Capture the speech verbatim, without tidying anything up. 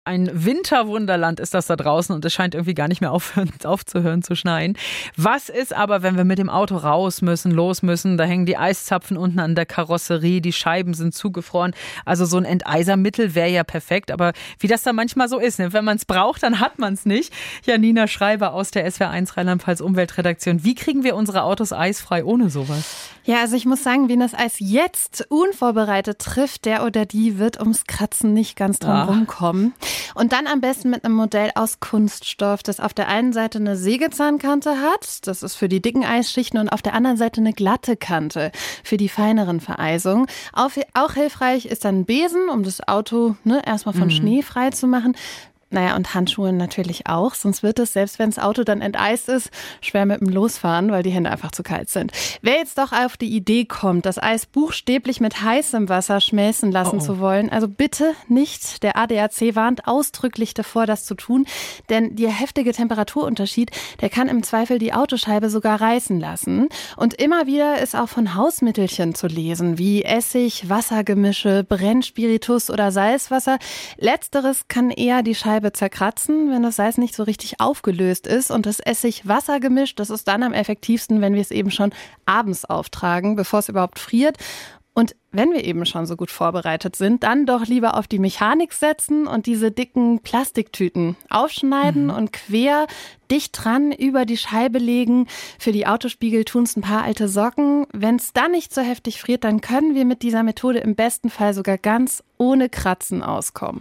Ein Winterwunderland ist das da draußen und es scheint irgendwie gar nicht mehr aufhören, aufzuhören zu schneien. Was ist aber, wenn wir mit dem Auto raus müssen, los müssen? Da hängen die Eiszapfen unten an der Karosserie, die Scheiben sind zugefroren. Also so ein Enteisermittel wäre ja perfekt. Aber wie das da manchmal so ist, ne? Wenn man es braucht, dann hat man es nicht. Janina Schreiber aus der S W R eins Rheinland-Pfalz Umweltredaktion. Wie kriegen wir unsere Autos eisfrei ohne sowas? Ja, also ich muss sagen, wen das Eis jetzt unvorbereitet trifft, der oder die wird ums Kratzen nicht ganz drum rumkommen. Und dann am besten mit einem Modell aus Kunststoff, das auf der einen Seite eine Sägezahnkante hat, das ist für die dicken Eisschichten, und auf der anderen Seite eine glatte Kante für die feineren Vereisungen. Auch, auch hilfreich ist dann ein Besen, um das Auto ne, erstmal von mhm. Schnee frei zu machen. Naja, und Handschuhe natürlich auch, sonst wird es, selbst wenn das Auto dann enteist ist, schwer mit dem Losfahren, weil die Hände einfach zu kalt sind. Wer jetzt doch auf die Idee kommt, das Eis buchstäblich mit heißem Wasser schmelzen lassen oh oh. zu wollen, also bitte nicht. Der A D A C warnt ausdrücklich davor, das zu tun, denn der heftige Temperaturunterschied, der kann im Zweifel die Autoscheibe sogar reißen lassen. Und immer wieder ist auch von Hausmittelchen zu lesen, wie Essig, Wassergemische, Brennspiritus oder Salzwasser. Letzteres kann eher die Scheibe zerkratzen, wenn das Salz nicht so richtig aufgelöst ist, und das Essig-Wasser-Gemisch, das ist dann am effektivsten, wenn wir es eben schon abends auftragen, bevor es überhaupt friert. Und wenn wir eben schon so gut vorbereitet sind, dann doch lieber auf die Mechanik setzen und diese dicken Plastiktüten aufschneiden mhm. und quer dicht dran über die Scheibe legen. Für die Autospiegel tun es ein paar alte Socken. Wenn es dann nicht so heftig friert, dann können wir mit dieser Methode im besten Fall sogar ganz ohne Kratzen auskommen.